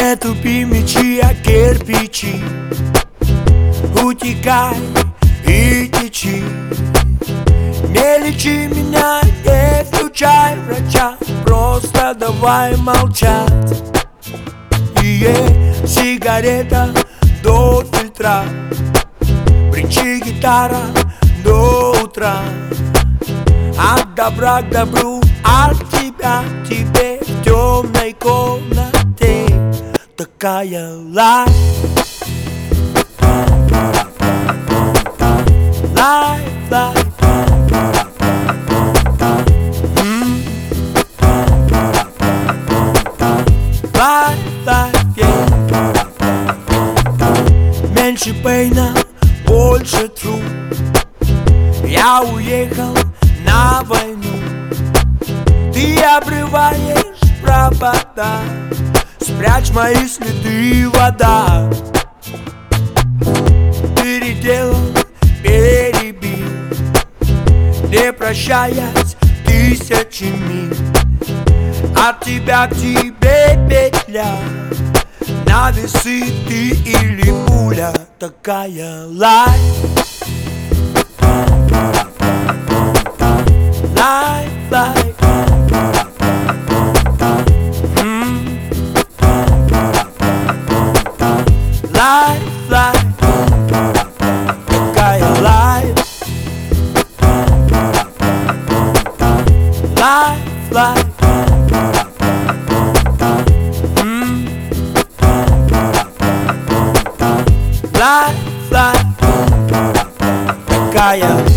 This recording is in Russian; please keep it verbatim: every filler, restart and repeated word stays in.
Не тупи мечи, а кирпичи. Утекай и течи. Не лечи меня, не включай врача, просто давай молчать. И сигарета до фильтра, бренчи гитара до утра. От добра к добру, от тебя к тебе в темной комнате. Такая лайф, лайф, лайф. Меньше пейна, больше труд. Я уехал на войну. Ты обрываешь провода, спрячь мои следы, вода. Переделал, перебил, не прощаясь тысячи миль. От тебя к тебе петля, на весы ты или пуля. Такая лайф, лайф, лайф. Лайф, лайф. Такая лайф, лайф, лайф. Life, life, такая